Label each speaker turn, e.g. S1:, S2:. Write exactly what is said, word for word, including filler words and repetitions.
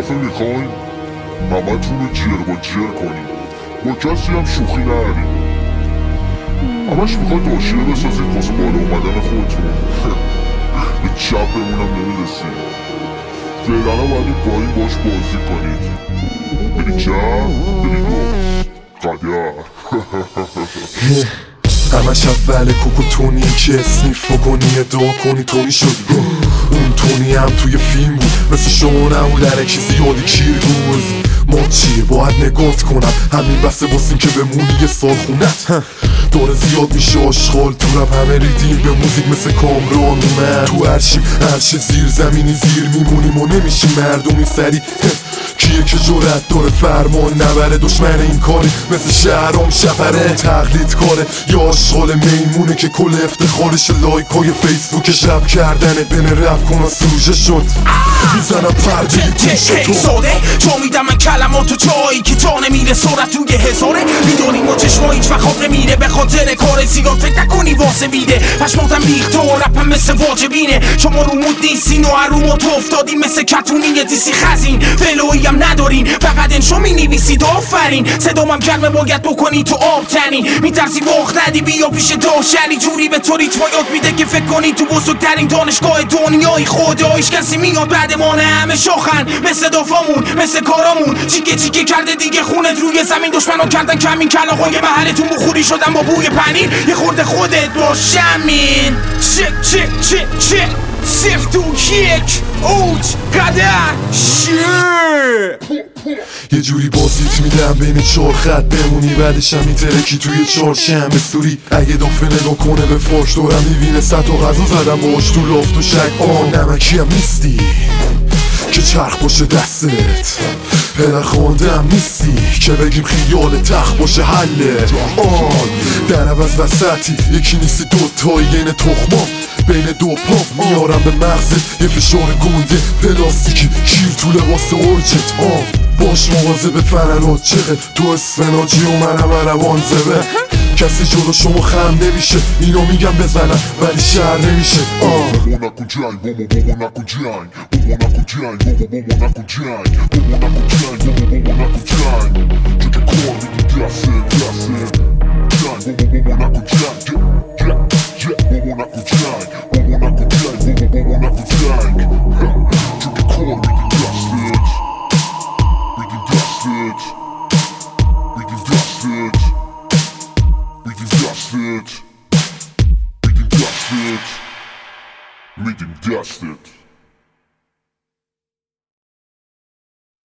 S1: دفعه میخواین همه تون رو جر با جر کنیم، با کسی هم شوخی نریم. همش میخواید حاشیه بسازید واسه بالا اومدن خودتون. به چپ بمونم نمیرسید. فعلا باید این پایین باش بازی کنید. بری چپ بری راست قدر.
S2: همش اول کوکو تونی که اسنیف بکنی ادعا کنی تونی شدی. اون تونی هم توی فیلم بود، مثل شما نبود درکی زیادی کیر بود. ما چیه باید نگات کنم، همین بسه باسیم که بمونی یه سال خونت. داره زیاد میشه آشغال تو رب، همه ریدیم به موزیک مثل کامران اومد. تو هرشیم هرچه زیر زمینی زیر میمونیم و نمیشیم مردمی سری. کیه که جرأت داره فرمان نبره، دشمن این کاری مثل شهرام شپره. تقلید کاره یا آشغال میمونه که کل افتخارش لایکای فیسبوک شب کردنه. بنه رفت کن و سوژه شد میزنم پرده گوش تو
S3: ساده تو میدم من کلماتو جایی که تا نمیره سرعت توی هزاره. میدونیم و چشما هیچ وقت خواب نمیره به خاطر کار زیاد فکر نکنی واسه میده. پشماتم ریخته و رپم مثل واجبینه، شما رو مود نیستین و هرومو تو افتادین مثل کتونی یه دیسی خزین. فلویی هم ندارین فقط انشا می نویسید آفرین. صدامم گرمه باید بکنی تو آب تنی، میترسی وقت ندی بیا پیش داشتنی. جوری به تو ریتم یاد میده که فکر کنی تو بزرگترین دانشگاه دنیای خدایش کسی میاد بعد ما نه همه شاخن مثل دافامون مثل کارامون. چیکه چیکه کرده دیگه خونت روی زمین، دشمنا کردن کمین کلاغای محلتون بخوری شدن با بوی پنیر. یه خورده خودت باش همین چک چک چک چک صفر دو یک اوج قدر شیر.
S2: یه جوری بازیت میدم بین چهار خط بمونی، بعدش هم میترکی توی چهار شنبه سوری. اگه دفعه نگاه کنه به فاش دورم میبینه ست و غذا زدم باش تو لافت و شک. آن نمکی هم نیستی که چرخ باشه دستت، پدر خانده هم نیستی که بگیم خیال تخت باشه حلت. آن در عوض وسطی یکی نیستی دوتایی این تخمام بین دو پاپ میارم به مغزت یه فشار گنده پلاستیکی کیر تو لباس ارجت. آن باش مواظب فرنات چقه تو اسفناجی و منم روان زبه. کسی جلو شما خم نمیشه اینا میگم بزنم ولی شهر نمیشه. آه
S1: بابا نکن جنگ بابا بابا نکن جنگ بابا نکن جنگ بابا بابا نکن جنگ بابا نکن جنگ بابا بابا نکن جنگ. چه که کار میدی دسته دسته جنگ بابا بابا نکن جنگ بابا نکن جنگ بابا نکن جنگ بابا بابا نکن جنگ. چه که کار میدی دسته بگیم دستت بگیم دستت بگیم دستت بگیم دستت میدیم دستت.